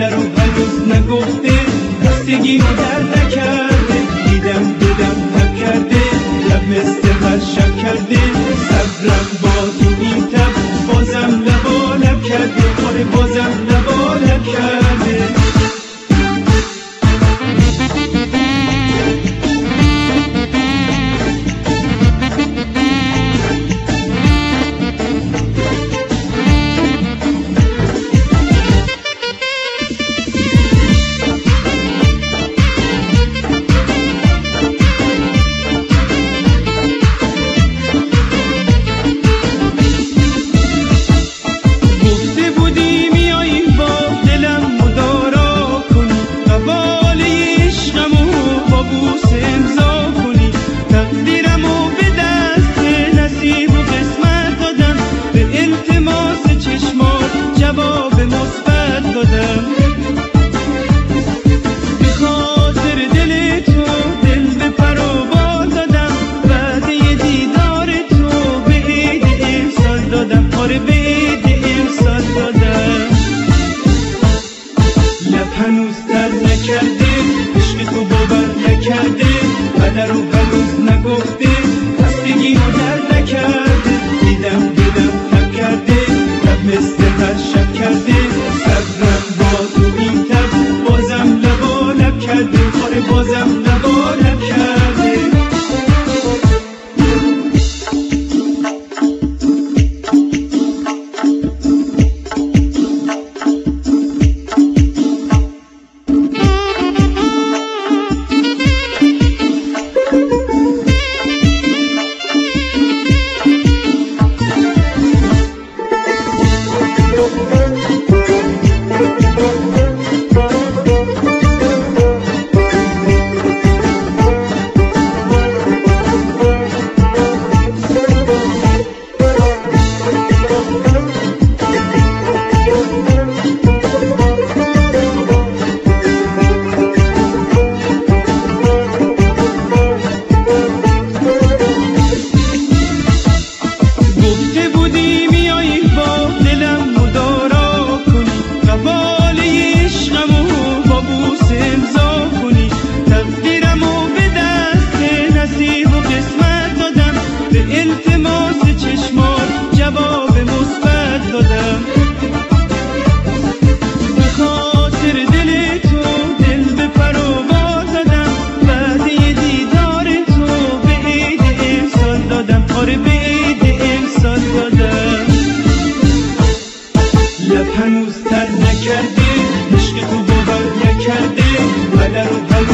ولی رو هنوز نگفته، خستگی رو در نکرده. دیدم تب کرده، لب مثل شب کرده. صبرم با تو این تب، بازم لبا لب کرده. آره بازم لبا لب کرده. هنوز در نکرده، عشق تو باور نکرده. ولی رو هنوز نگفته، خستگی رو در نکرده. دیدم تب کرده، لب مثل هر شب کرده. صبرم با تو این تب، بازم لبا لب کرده. آره بازم لبا لب کرده. هنوز تر نکرده، عشق تو باور نکرده. ولی رو